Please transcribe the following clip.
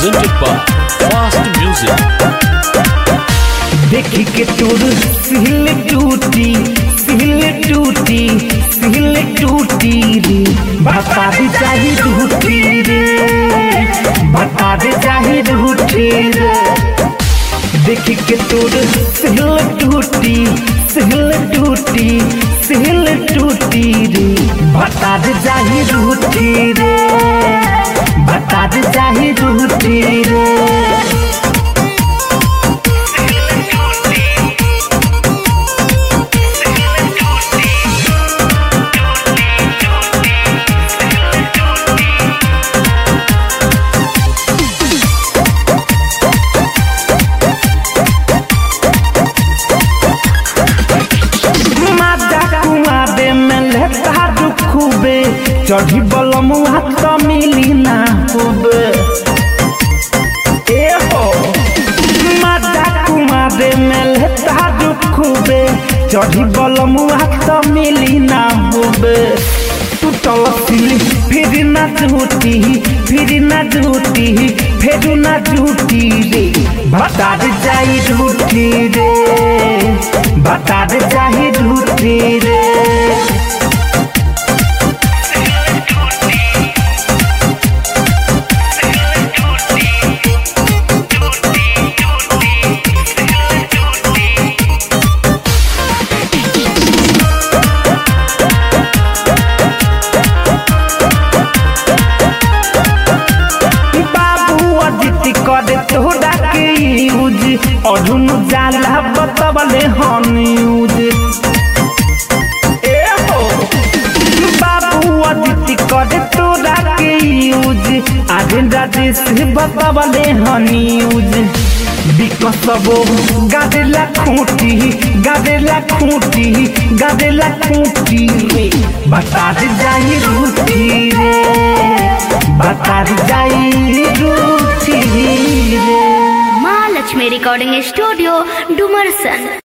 presented by Fast Music. देखी के तोर सिल टूटी रे बता दे चाही रूठी रे बता दे चाही रूठी रे देखी के तोर सिल टूटी रे बता दे चाही रूठी रे बता दे चाही रूठी रे चढ़ी बलम हाथ मिली ना खूबे ए हो मादा कुमारे में लेता खूबे चढ़ी बलम हाथ मिली ना खूबे टूटल सिली फिर ना झूठी रे बता दे जाई झूठी रे बता दे जाई झूठी रे करे तोड़ा के यूज अधुन जाला बतबले न्यूज ए हो बाबू अदिति करे तोड़ा के यूज आधे राजे से बतबले न्यूज बिकसबो गादेला खूंटी रे बता दे जाई रूठी रे बता दे जाई रूठी रे महालक्ष्मी रिकॉर्डिंग स्टूडियो डुमरसन।